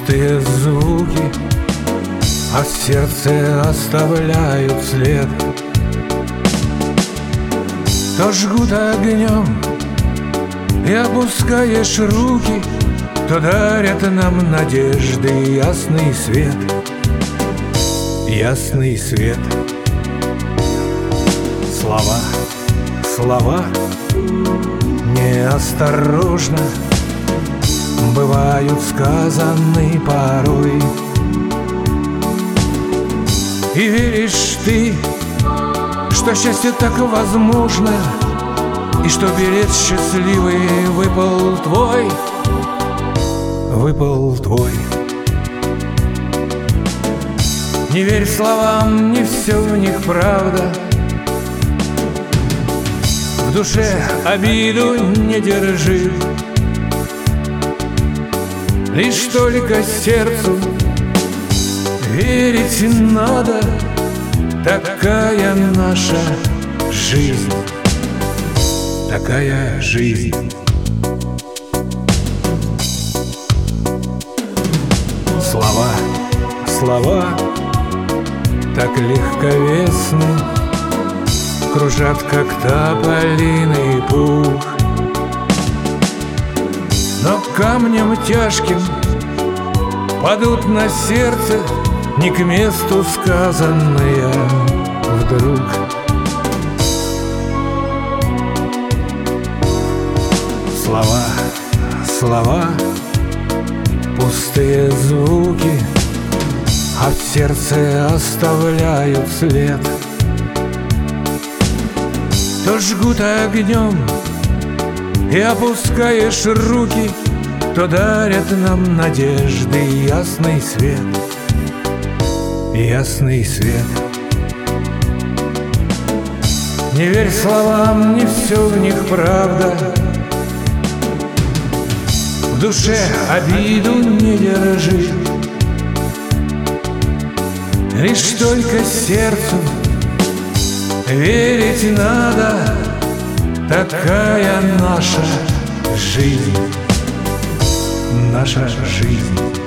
Пустые звуки, а в сердце оставляют след. То жгут огнем и опускаешь руки, то дарят нам надежды ясный свет. Ясный свет. Слова, слова неосторожно бывают сказаны порой. И веришь ты, что счастье так возможно, и что билет счастливый выпал твой, выпал твой. Не верь словам, не все в них правда. В душе обиду не держи, лишь только сердцу верить надо. Такая наша жизнь, такая жизнь. Слова, слова так легковесны, кружат, как тополиный пух. Но камнем тяжким падут на сердце не к месту сказанные вдруг. Слова, слова, пустые звуки, а в сердце оставляют след. То жгут огнем и опускаешь руки, то дарят нам надежды ясный свет. Ясный свет. Не верь словам, не все в них правда. В душе обиду не держи, лишь только сердцу верить надо. Такая наша жизнь, наша жизнь.